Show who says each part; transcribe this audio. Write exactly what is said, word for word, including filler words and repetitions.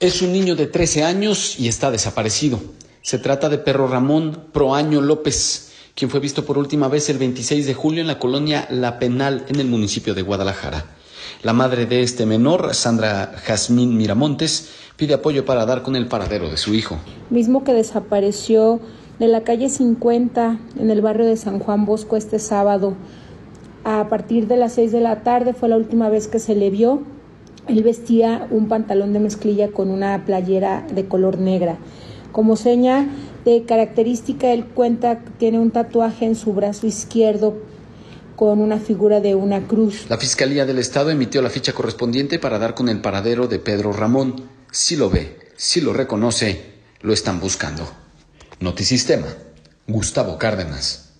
Speaker 1: Es un niño de trece años y está desaparecido. Se trata de Pedro Ramón Proaño López, quien fue visto por última vez el veintiséis de julio en la colonia La Penal, en el municipio de Guadalajara. La madre de este menor, Sandra Jazmín Miramontes, pide apoyo para dar con el paradero de su hijo.
Speaker 2: Mismo que desapareció de la calle cincuenta en el barrio de San Juan Bosco este sábado. A partir de las seis de la tarde fue la última vez que se le vio. Él vestía un pantalón de mezclilla con una playera de color negra. Como seña de característica, él cuenta que tiene un tatuaje en su brazo izquierdo con una figura de una cruz.
Speaker 1: La Fiscalía del Estado emitió la ficha correspondiente para dar con el paradero de Pedro Ramón. Si lo ve, si lo reconoce, lo están buscando. Notisistema, Gustavo Cárdenas.